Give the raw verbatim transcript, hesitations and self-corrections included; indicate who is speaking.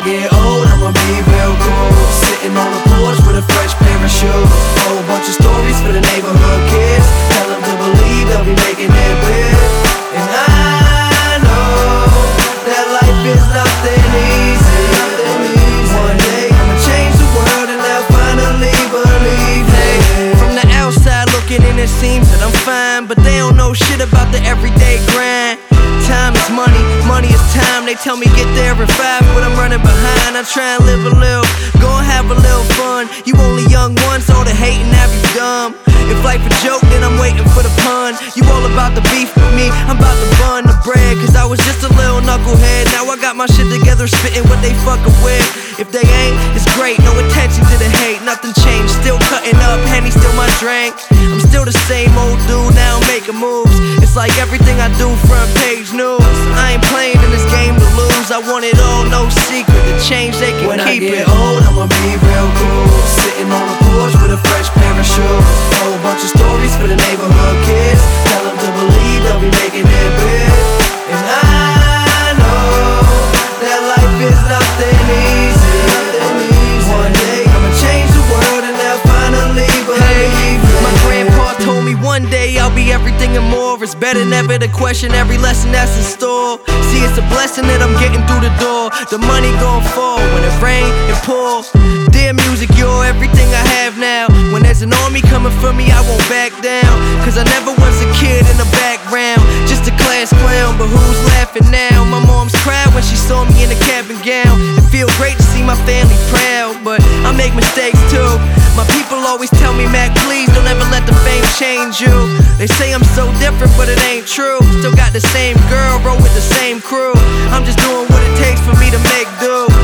Speaker 1: get old, I'ma be real cool. Sitting on the porch with a fresh pair of shoes. Whole bunch of stories for the neighborhood kids. Tell them to believe they'll be making it big. And I know that life is nothing easy. One day I'ma change the world and they'll finally believe me.
Speaker 2: From the outside looking in, it seems that I'm fine, but they don't know shit about the everyday grind. Time is money, money is time. They tell me get there in five, but I'm running behind. I try and live a little, go and have a little fun. You only young ones, all the hating have you dumb. If life a joke, then I'm waiting for the pun. You all about the beef with me, I'm about to bun the bread. Cause I was just a little knucklehead. Now I got my shit together, spitting what they fucking with. If they ain't, it's great, no attention to the hate. Nothing changed, still cutting up, Henny still my drink. I'm still the same old dude, now I'm making moves. It's like everything I do front page news. I ain't playing in this game to lose. I want it all, no secret. The change they can
Speaker 1: when
Speaker 2: keep
Speaker 1: it. When I get
Speaker 2: it.
Speaker 1: old, I'ma be real cool. Sitting on the porch with a fresh pair of shoes. Whole bunch of stories for the neighborhood kids. Tell them to believe they'll be making it big. And I know that life is nothing easy. One day I'ma change the world and they'll finally believe me.
Speaker 2: My grandpa told me one day I'll be everything and more. It's better never to question every lesson that's in store. See, it's a blessing that I'm getting through the door. The money gon' fall when it rain and pour. Dear music, you're everything I have now. When there's an army coming for me, I won't back down. Cause I never was a kid in the background, just a class clown, but who's laughing now? My mom's cried when she saw me in a cap and gown. It feel great to see my family proud, but I make mistakes too. My people always tell me, Mac, please don't ever let the fame change you. They say I'm so different, but it ain't true. Still got the same girl, roll with the same crew. I'm just doing what it takes for me to make do.